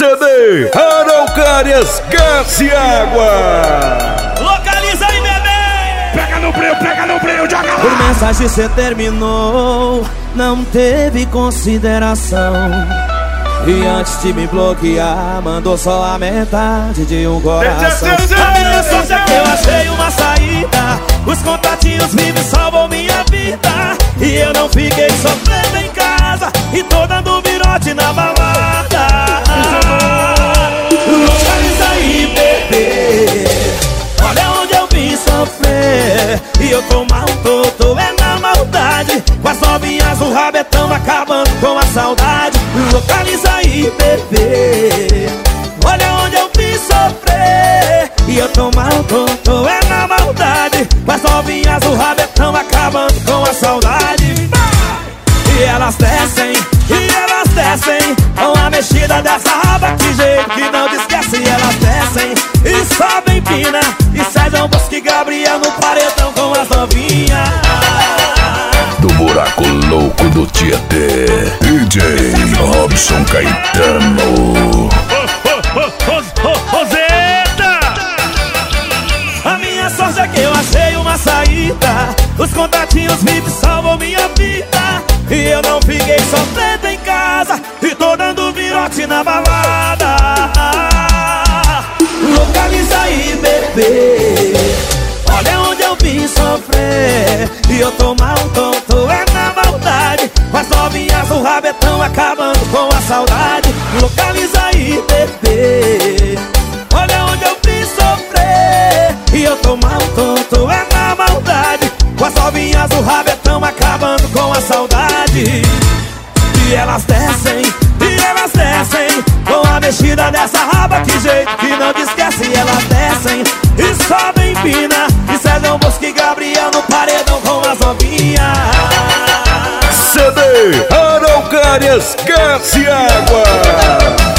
CD Araucárias Gás e Água. Localiza aí, bebê! Pega no breu, joga lá! Por mensagem cê terminou, não teve consideração. E antes de me bloquear, mandou só a metade de um coração. A minha sorte é que eu achei uma saída. Os contatinhos vivos salvam minha vida. E eu não fiquei sofrendo em casa e tô dando virote na balada. Localiza aí, bebê. Olha onde eu vim sofrer. E eu tô mal, tô é na maldade. Com as novinhas o rabetão acabando com a saudade. Localiza aí, bebê. Olha onde eu vim sofrer. E eu tô mal, tô é na maldade. Com as novinhas o rabetão acabando com a saudade. E elas descem com a mexida dessa raba. Que jeito que não te esquece. E elas descem e sobem empina. E Sérgio Bosque e Gabriel no paredão com as novinhas. Do buraco louco do Tietê, DJ Robson Caetano. Roseta! A minha sorte é que eu achei uma saída. Os contatinhos vivos salvam minha vida. E eu não fiquei sofrendo em casa e tô dando virote na balada. Localiza aí, bebê. Olha onde eu vim sofrer. E eu tô mal, tô é na maldade. Com as novinhas o rabetão acabando com a saudade. Localiza aí, bebê. Olha onde eu vim sofrer. E eu tô mal, tô é na maldade. Com as novinhas o rabetão acabando com a saudade. E elas descem com a mexida dessa raba. Que jeito que não te esquece. E elas descem e sobem empina. E Sérgio Bosque e Gabriel no paredão com as novinhas. CD Araucárias Gás e Água.